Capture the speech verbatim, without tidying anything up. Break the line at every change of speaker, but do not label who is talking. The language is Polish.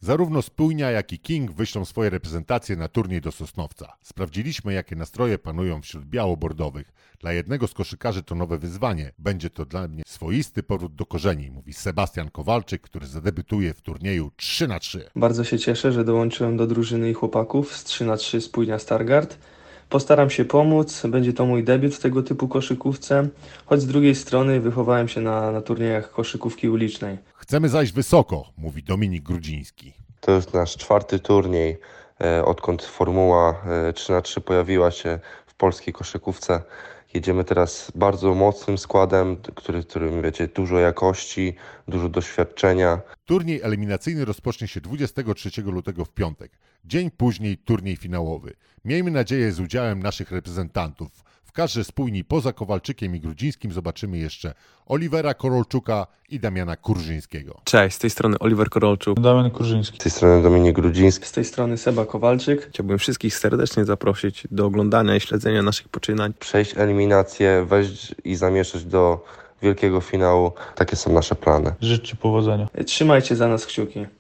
Zarówno Spójnia, jak i King wyślą swoje reprezentacje na turniej do Sosnowca. Sprawdziliśmy, jakie nastroje panują wśród biało-bordowych. Dla jednego z koszykarzy to nowe wyzwanie. Będzie to dla mnie swoisty powrót do korzeni, mówi Sebastian Kowalczyk, który zadebiutuje w turnieju trzy na trzy.
Bardzo się cieszę, że dołączyłem do drużyny i chłopaków z trzy na trzy Spójnia Stargard. Postaram się pomóc, będzie to mój debiut w tego typu koszykówce, choć z drugiej strony wychowałem się na, na turniejach koszykówki ulicznej.
Chcemy zajść wysoko, mówi Dominik Grudziński.
To jest nasz czwarty turniej, e, odkąd formuła e, trzy na trzy pojawiła się w polskiej koszykówce. Jedziemy teraz bardzo mocnym składem, który, którym wiecie, dużo jakości, dużo doświadczenia.
Turniej eliminacyjny rozpocznie się dwudziestego trzeciego lutego w piątek. Dzień później turniej finałowy. Miejmy nadzieję z udziałem naszych reprezentantów. W kadrze Spójni poza Kowalczykiem i Grudzińskim zobaczymy jeszcze Oliwera Korolczuka i Damiana Kurżyńskiego.
Cześć, z tej strony Oliver Korolczuk.
Damian Kurzyński.
Z tej strony Dominik Grudziński.
Z tej strony Seba Kowalczyk.
Chciałbym wszystkich serdecznie zaprosić do oglądania i śledzenia naszych poczynań.
Przejść eliminację, wejść i zamieszać do wielkiego finału. Takie są nasze plany.
Życzę Ci powodzenia.
Trzymajcie za nas kciuki.